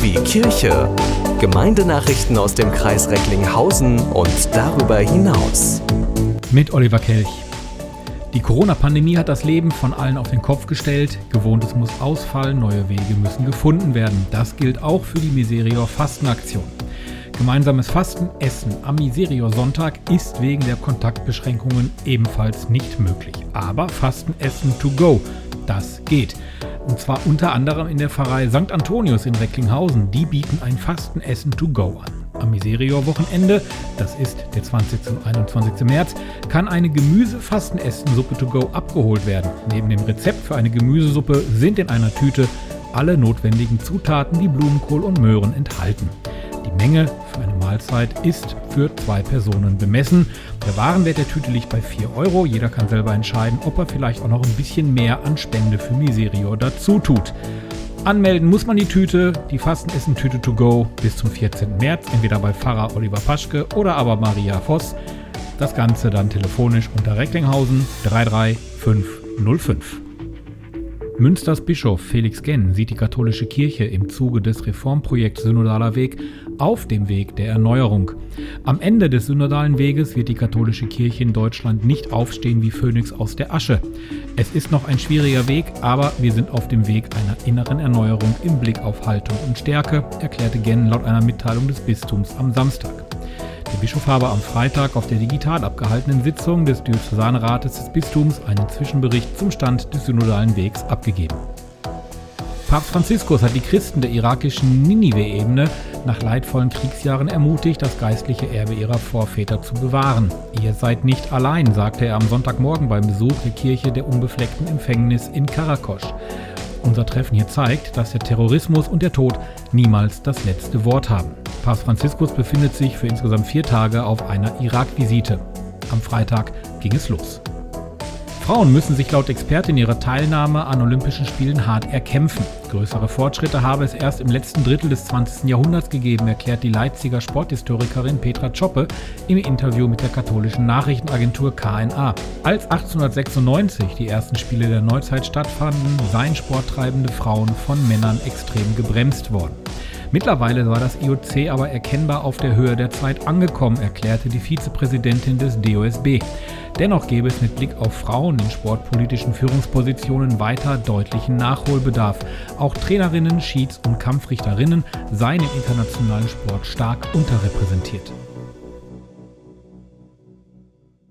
wie Kirche. Gemeindenachrichten aus dem Kreis Recklinghausen und darüber hinaus. Mit Oliver Kelch. Die Corona-Pandemie hat das Leben von allen auf den Kopf gestellt. Gewohntes muss ausfallen, neue Wege müssen gefunden werden. Das gilt auch für die Miserior Fastenaktion. Gemeinsames Fastenessen am Miserior Sonntag ist wegen der Kontaktbeschränkungen ebenfalls nicht möglich. Aber Fastenessen to go, das geht. Und zwar unter anderem in der Pfarrei St. Antonius in Recklinghausen. Die bieten ein Fastenessen to go an. Am Miserior-Wochenende, das ist der 20. und 21. März, kann eine Gemüse-Fastenessen-Suppe to go abgeholt werden. Neben dem Rezept für eine Gemüsesuppe sind in einer Tüte alle notwendigen Zutaten wie Blumenkohl und Möhren enthalten. Die Menge für eine Mahlzeit ist für 2 Personen bemessen. Der Warenwert der Tüte liegt bei 4 €. Jeder kann selber entscheiden, ob er vielleicht auch noch ein bisschen mehr an Spende für Miserior dazu tut. Anmelden muss man die Tüte, die Fastenessen-Tüte to go, bis zum 14. März, entweder bei Pfarrer Oliver Paschke oder aber Maria Voss. Das Ganze dann telefonisch unter Recklinghausen 33505. Münsters Bischof Felix Genn sieht die katholische Kirche im Zuge des Reformprojekts Synodaler Weg auf dem Weg der Erneuerung. Am Ende des synodalen Weges wird die katholische Kirche in Deutschland nicht aufstehen wie Phönix aus der Asche. Es ist noch ein schwieriger Weg, aber wir sind auf dem Weg einer inneren Erneuerung im Blick auf Haltung und Stärke, erklärte Genn laut einer Mitteilung des Bistums am Samstag. Der Bischof habe am Freitag auf der digital abgehaltenen Sitzung des Diözesanrates des Bistums einen Zwischenbericht zum Stand des synodalen Wegs abgegeben. Papst Franziskus hat die Christen der irakischen Ninive-Ebene nach leidvollen Kriegsjahren ermutigt, das geistliche Erbe ihrer Vorväter zu bewahren. Ihr seid nicht allein, sagte er am Sonntagmorgen beim Besuch der Kirche der unbefleckten Empfängnis in Karakosch. Unser Treffen hier zeigt, dass der Terrorismus und der Tod niemals das letzte Wort haben. Papst Franziskus befindet sich für insgesamt 4 Tage auf einer Irak-Visite. Am Freitag ging es los. Frauen müssen sich laut Expertin ihre Teilnahme an Olympischen Spielen hart erkämpfen. Größere Fortschritte habe es erst im letzten Drittel des 20. Jahrhunderts gegeben, erklärt die Leipziger Sporthistorikerin Petra Zschoppe im Interview mit der katholischen Nachrichtenagentur KNA. Als 1896 die ersten Spiele der Neuzeit stattfanden, seien sporttreibende Frauen von Männern extrem gebremst worden. Mittlerweile war das IOC aber erkennbar auf der Höhe der Zeit angekommen, erklärte die Vizepräsidentin des DOSB. Dennoch gäbe es mit Blick auf Frauen in sportpolitischen Führungspositionen weiter deutlichen Nachholbedarf. Auch Trainerinnen, Schieds- und Kampfrichterinnen seien im internationalen Sport stark unterrepräsentiert.